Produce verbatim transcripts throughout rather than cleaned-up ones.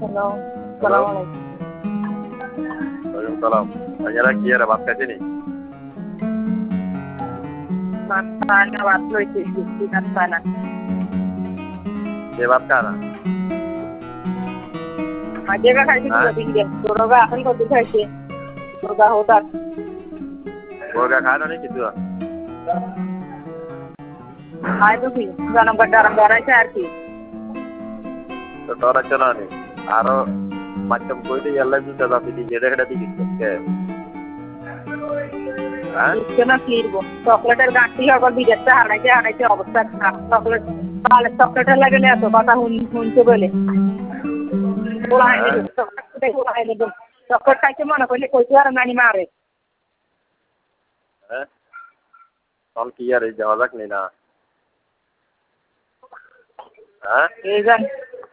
Hello, সালাম আলাইকুম। ওয়ালাইকুম সালাম। ভাইয়ারা কি আর ভাত খাইছেনি? ভাত খায় না, ভাত লইছে, ভাত খায় না। কে ভাত খায় না? আজকে খাইছি দুটো তিনটে, তোরগা এখন কত খাইছে? তোরগা হোদার। তোরগা খায় না নাকি কিছু? খায় তো কি, জানাম কাটারাম বেড়াইছে আর কি। তো তোরা চলো নি আরো মাধ্যম কই দিয়ে এলাই দুটা দাবি দিয়ে যেটা এটা দিবি কে? হ্যাঁ? কেন কিনবো? চকলেটের গাঁটটি সকল বিদেশে হারাইছে হারাইছে অবস্থা খারাপ। চকলেট তাহলে চকলেটের লাগলে এত কথা শুনছে বলে চকলেট খাইছে মনে করলে কইতে আর নানি মারে। হ্যাঁ তখন কি আর এই যাওয়া যাক নি না? হ্যাঁ এই জান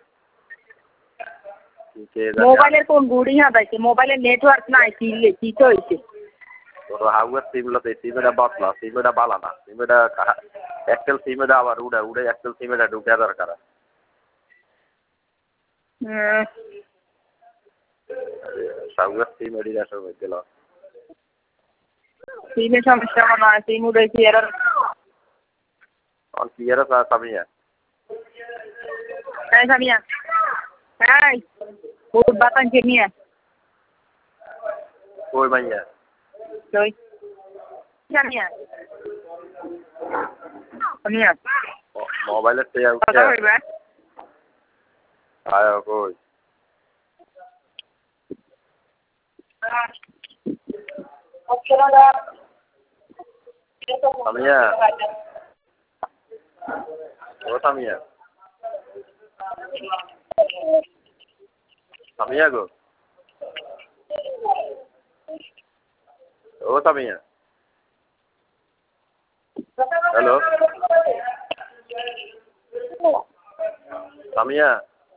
মোবাইলের কোন গুড়ি হাতাইছে, মোবাইলের নেটওয়ার্ক নাই, চিল্লে চিতো হয়েছে। তোর হাউয়ার সিমলাতে সিমেটা বাতলা, সিমেটা বালা না, সিমেটা এক্সেল সিমেটা আবার উড়ে উড়ে এক্সেল সিমেটা ঢুকে দরকার। হ্যাঁ হাউয়ার সিম এডি আসো গেল। সিমের সমস্যা মনে হয়, সিম উড়েছি এর और क्लियर है सामिया হ্যাঁ সামিয়া হ্যাঁ ওর বাতান কে নিয়ে कोई भैया কই সামিয়া সামিয়া मोबाइल से आउट কথা কইবা आयो कोई सामिया ओ सामिया सामिया को ओ सामिया हेलो सामिया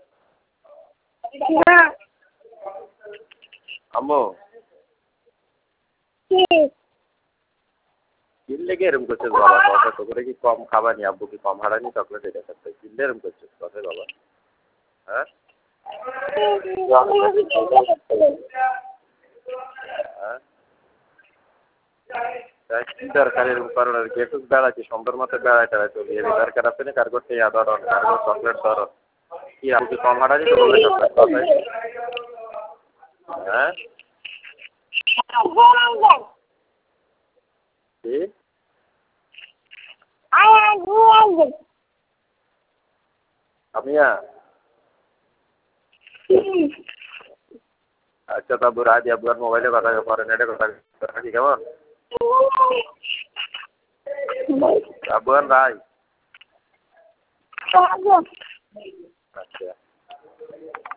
अम्मू किल्ले के एरम करछिस बाबा কথা তো করে কি কম খাবানি আব্বু কি কম হারানি চকলেট এটা করতে কিল্লে এরম করছিস কথা বাবা হ্যাঁ হ্যাঁ দরকার এরকম করার আর কি একটু বেড়াচ্ছি সুন্দর মতো বেড়াইতে হয় চলি এর দরকার আছে না কার করতে আদর কার চকলেট ধরো কি আব্বু কম হারানি তো বলে চকলেট কথা হ্যাঁ কি সামিয়া আচ্ছা তা বুড়া দিয়ে আব্বুর মোবাইলে কথা পরে নেটে কথা কি কেমন আব্বুর রাই আচ্ছা